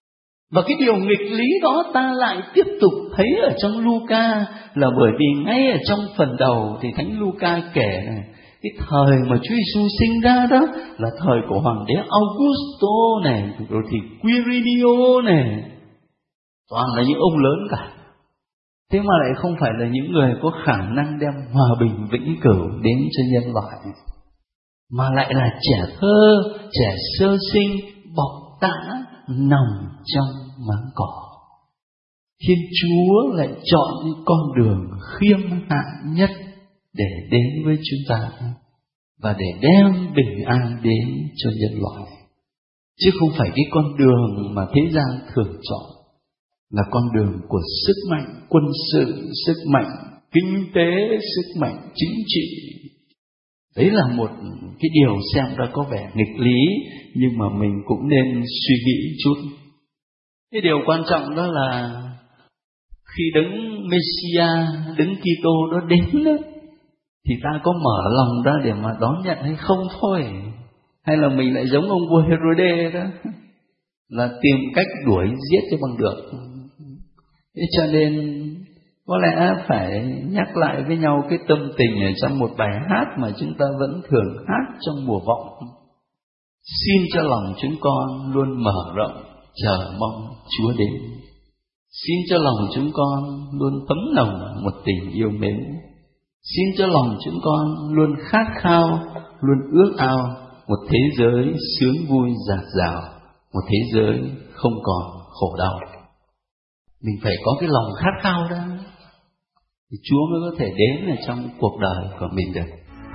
Và cái điều nghịch lý đó ta lại tiếp tục thấy ở trong Luca, là bởi vì ngay ở trong phần đầu thì Thánh Luca kể này, cái thời mà Chúa Giêsu sinh ra đó là thời của Hoàng đế Augusto này, rồi thì Quirinius này, toàn là những ông lớn cả. Thế mà lại không phải là những người có khả năng đem hòa bình vĩnh cửu đến cho nhân loại, mà lại là trẻ thơ, trẻ sơ sinh, bọc tã, nằm trong máng cỏ. Thiên Chúa lại chọn những con đường khiêm hạ nhất để đến với chúng ta và để đem bình an đến cho nhân loại, chứ không phải cái con đường mà thế gian thường chọn, là con đường của sức mạnh quân sự, sức mạnh kinh tế, sức mạnh chính trị. Đấy là một cái điều xem ra có vẻ nghịch lý, nhưng mà mình cũng nên suy nghĩ chút. Cái điều quan trọng đó là khi đấng Messiah, đấng Kitô đó đến đó, thì ta có mở lòng ra để mà đón nhận hay không thôi. Hay là mình lại giống ông vua Herode đó, là tìm cách đuổi giết cho bằng được. Thế cho nên có lẽ phải nhắc lại với nhau cái tâm tình ở trong một bài hát mà chúng ta vẫn thường hát trong mùa vọng. Xin cho lòng chúng con luôn mở rộng, chờ mong Chúa đến. Xin cho lòng chúng con luôn thấm nồng một tình yêu mến. Xin cho lòng chúng con luôn khát khao, luôn ước ao một thế giới sướng vui dạt dào, một thế giới không còn khổ đau. Mình phải có cái lòng khát khao đó, thì Chúa mới có thể đến ở trong cuộc đời của mình được.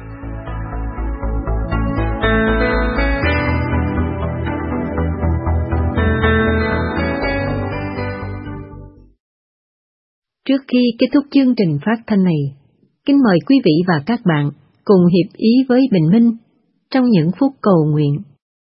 Trước khi kết thúc chương trình phát thanh này, kính mời quý vị và các bạn cùng hiệp ý với Bình Minh trong những phút cầu nguyện.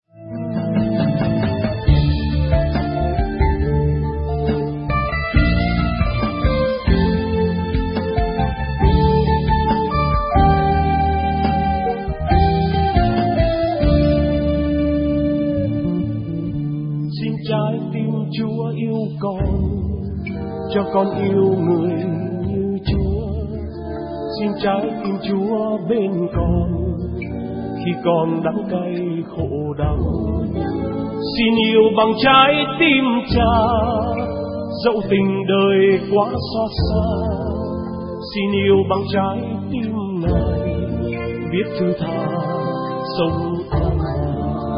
Xin trái tim Chúa yêu con, cho con yêu người như Chúa. Xin trái tim Chúa bên con, khi con đắng cay khổ đau. Xin yêu bằng trái tim Cha, dẫu tình đời quá xót xa. Xin yêu bằng trái tim Ngài, biết thứ tha sống an hòa.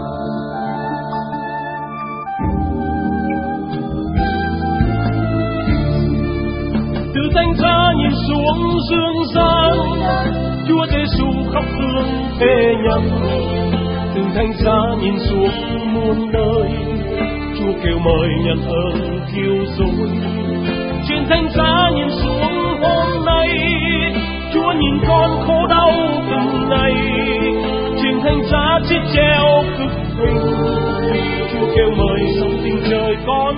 Từ thánh giá nhìn xuống dương gian, Chúa Giêsu khóc thương thế nhân. Từ thánh giá nhìn xuống muôn nơi, Chúa kêu mời nhận ơn cứu rỗi. Trên thánh giá nhìn xuống hôm nay, Chúa nhìn con khổ đau từng ngày. Trên thánh giá chết treo cực hình, Chúa kêu mời sống tình trời con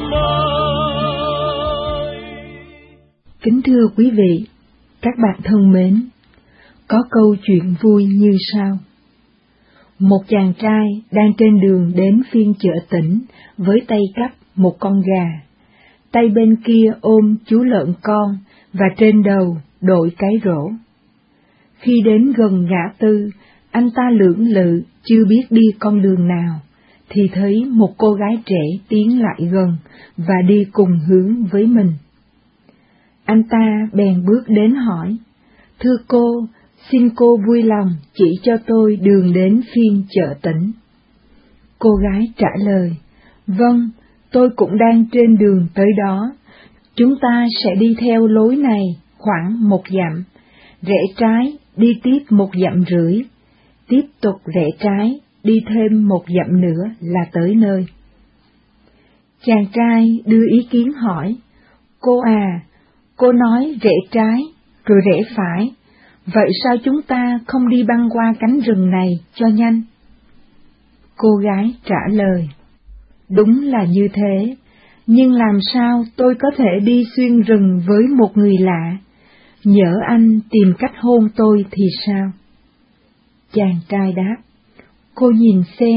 ơi. Kính thưa quý vị, các bạn thân mến, có câu chuyện vui như sau. Một chàng trai đang trên đường đến phiên chợ tỉnh với tay cắp một con gà, tay bên kia ôm chú lợn con và trên đầu đội cái rổ. Khi đến gần ngã tư, anh ta lưỡng lự chưa biết đi con đường nào, thì thấy một cô gái trẻ tiến lại gần và đi cùng hướng với mình. Anh ta bèn bước đến hỏi, thưa cô, xin cô vui lòng chỉ cho tôi đường đến phiên chợ tỉnh. Cô gái trả lời, vâng, tôi cũng đang trên đường tới đó. Chúng ta sẽ đi theo lối này khoảng một dặm, rẽ trái đi tiếp một dặm rưỡi, tiếp tục rẽ trái đi thêm một dặm nữa là tới nơi. Chàng trai đưa ý kiến hỏi, cô à, cô nói rẽ trái rồi rẽ phải, vậy sao chúng ta không đi băng qua cánh rừng này cho nhanh? Cô gái trả lời, đúng là như thế, nhưng làm sao tôi có thể đi xuyên rừng với một người lạ? Nhỡ anh tìm cách hôn tôi thì sao? Chàng trai đáp, cô nhìn xem,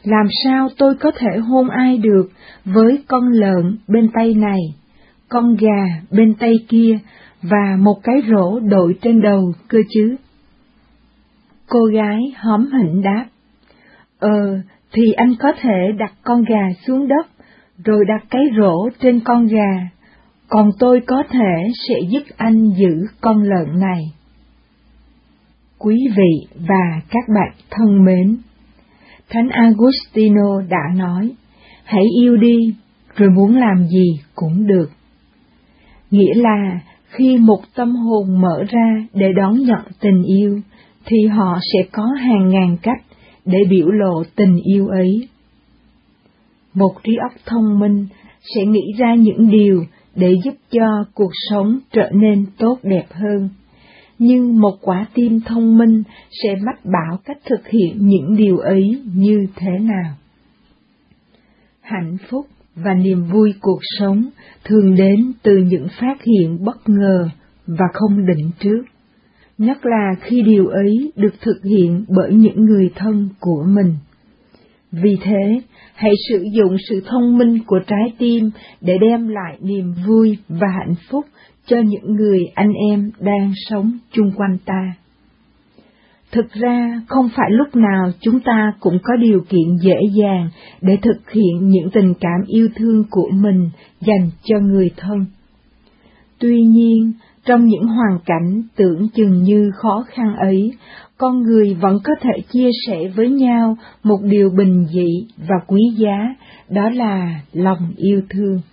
làm sao tôi có thể hôn ai được với con lợn bên tay này, con gà bên tay kia và một cái rổ đội trên đầu cơ chứ? Cô gái hóm hỉnh đáp, Ờ, thì anh có thể đặt con gà xuống đất, rồi đặt cái rổ trên con gà, còn tôi có thể sẽ giúp anh giữ con lợn này. Quý vị và các bạn thân mến, Thánh Agustino đã nói, hãy yêu đi, rồi muốn làm gì cũng được. Nghĩa là khi một tâm hồn mở ra để đón nhận tình yêu, thì họ sẽ có hàng ngàn cách để biểu lộ tình yêu ấy. Một trí óc thông minh sẽ nghĩ ra những điều để giúp cho cuộc sống trở nên tốt đẹp hơn, nhưng một quả tim thông minh sẽ mách bảo cách thực hiện những điều ấy như thế nào. Hạnh phúc và niềm vui cuộc sống thường đến từ những phát hiện bất ngờ và không định trước, nhất là khi điều ấy được thực hiện bởi những người thân của mình. Vì thế, hãy sử dụng sự thông minh của trái tim để đem lại niềm vui và hạnh phúc cho những người anh em đang sống chung quanh ta. Thực ra, không phải lúc nào chúng ta cũng có điều kiện dễ dàng để thực hiện những tình cảm yêu thương của mình dành cho người thân. Tuy nhiên, trong những hoàn cảnh tưởng chừng như khó khăn ấy, con người vẫn có thể chia sẻ với nhau một điều bình dị và quý giá, đó là lòng yêu thương.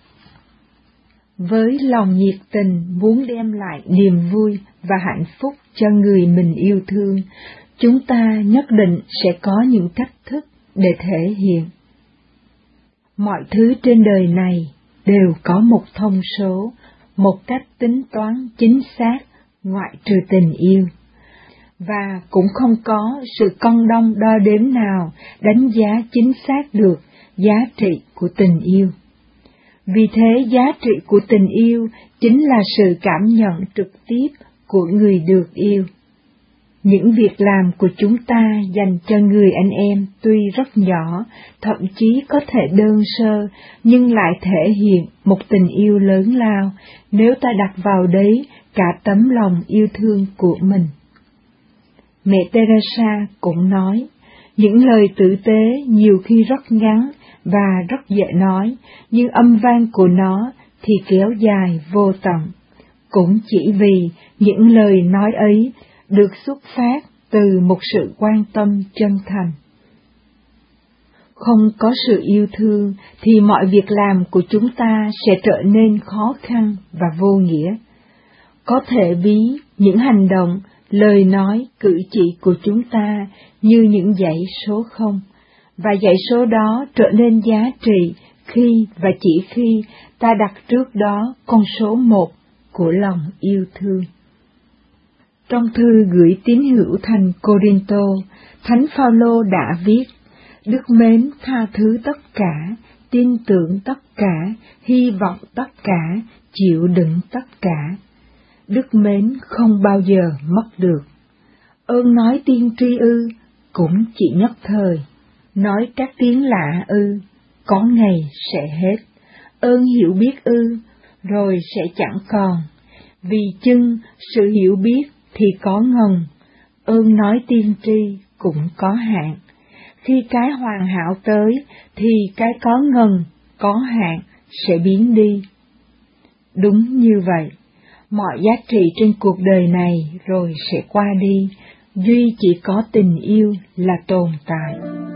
Với lòng nhiệt tình muốn đem lại niềm vui và hạnh phúc cho người mình yêu thương, chúng ta nhất định sẽ có những cách thức để thể hiện. Mọi thứ trên đời này đều có một thông số, một cách tính toán chính xác ngoại trừ tình yêu, và cũng không có sự cân đong đo đếm nào đánh giá chính xác được giá trị của tình yêu. Vì thế, giá trị của tình yêu chính là sự cảm nhận trực tiếp của người được yêu. Những việc làm của chúng ta dành cho người anh em tuy rất nhỏ, thậm chí có thể đơn sơ, nhưng lại thể hiện một tình yêu lớn lao nếu ta đặt vào đấy cả tấm lòng yêu thương của mình. Mẹ Teresa cũng nói, những lời tử tế nhiều khi rất ngắn và rất dễ nói, nhưng âm vang của nó thì kéo dài vô tận, cũng chỉ vì những lời nói ấy được xuất phát từ một sự quan tâm chân thành. Không có sự yêu thương thì mọi việc làm của chúng ta sẽ trở nên khó khăn và vô nghĩa. Có thể ví những hành động, lời nói, cử chỉ của chúng ta như những dãy số không, và dãy số đó trở nên giá trị khi và chỉ khi ta đặt trước đó con số một của lòng yêu thương. Trong thư gửi tín hữu thành Cô-rinh-tô, Thánh Phao-lô đã viết, Đức mến tha thứ tất cả, tin tưởng tất cả, hy vọng tất cả, chịu đựng tất cả. Đức mến không bao giờ mất được. Ơn nói tiên tri ư, cũng chỉ nhất thời. Nói các tiếng lạ ư, có ngày sẽ hết. Ơn hiểu biết ư, rồi sẽ chẳng còn. Vì chưng sự hiểu biết thì có ngần, ơn nói tiên tri cũng có hạn. Khi cái hoàn hảo tới thì cái có ngần, có hạn sẽ biến đi. Đúng như vậy, mọi giá trị trên cuộc đời này rồi sẽ qua đi, duy chỉ có tình yêu là tồn tại.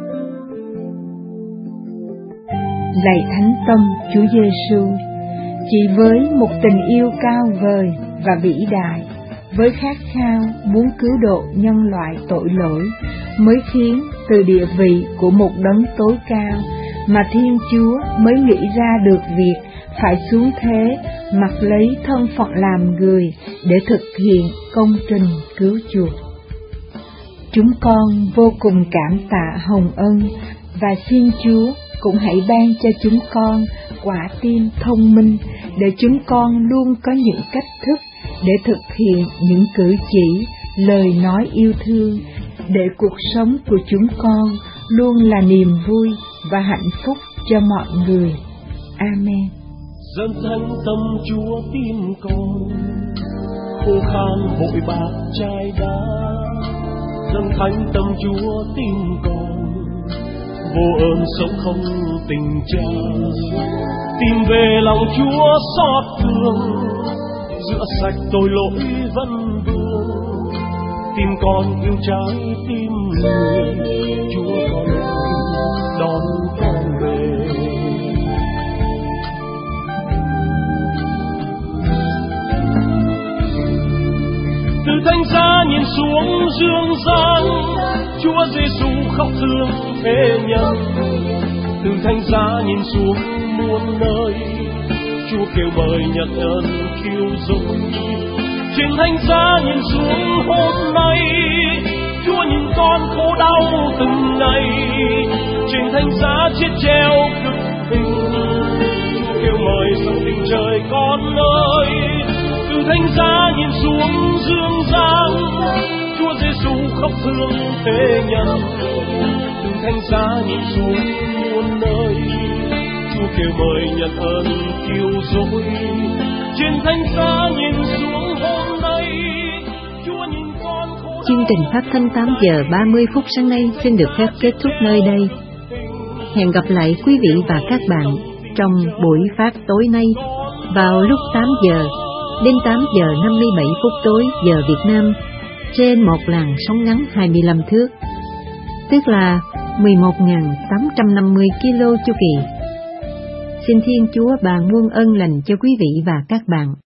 Lạy Thánh Tâm Chúa Giêsu, chỉ với một tình yêu cao vời và vĩ đại, với khát khao muốn cứu độ nhân loại tội lỗi, mới khiến từ địa vị của một đấng tối cao mà Thiên Chúa mới nghĩ ra được việc phải xuống thế mặc lấy thân phận làm người để thực hiện công trình cứu chuộc. Chúng con vô cùng cảm tạ hồng ân và xin Chúa cũng hãy ban cho chúng con quả tim thông minh để chúng con luôn có những cách thức để thực hiện những cử chỉ, lời nói yêu thương, để cuộc sống của chúng con luôn là niềm vui và hạnh phúc cho mọi người. Amen. Dâng thánh tâm Chúa tin con, khô khan vội bạc chai đá. Dâng thánh tâm Chúa tin con, vô ơn sống không tình cha. Tìm về lòng Chúa xót thương, rửa sạch tội lỗi vân vương. Tìm con yêu trái tim người, Chúa con đón con về. Từ thánh giá nhìn xuống dương gian, Chúa Giêsu khóc thương thế nhân. Từ thánh giá nhìn xuống muôn nơi, Chúa kêu mời nhận ơn cứu rỗi. Trên thánh giá nhìn xuống hôm nay, Chúa nhìn con khổ đau từng ngày. Trên thánh giá chết treo cực hình, Chúa kêu mời sang tình trời con ơi. Từ thánh giá nhìn xuống dương gian, Chúa Giêsu khóc thương thế nhân. Từ thánh giá nhìn xuống muôn nơi, Chúa kêu mời nhận ơn cứu rỗi. Trên thánh giá nhìn xuống hôm nay, Chúa nhìn con khổ. Chương trình phát thanh tám giờ ba mươi phút sáng nay xin được phép kết thúc nơi đây. Hẹn gặp lại quý vị và các bạn trong buổi phát tối nay vào lúc tám giờ đến tám giờ năm mươi bảy phút tối giờ Việt Nam trên một làn sóng ngắn hai mươi lăm thước, tức là mười một nghìn tám trăm năm mươi ki lô chu kỳ. Xin Thiên Chúa ban muôn ân lành cho quý vị và các bạn.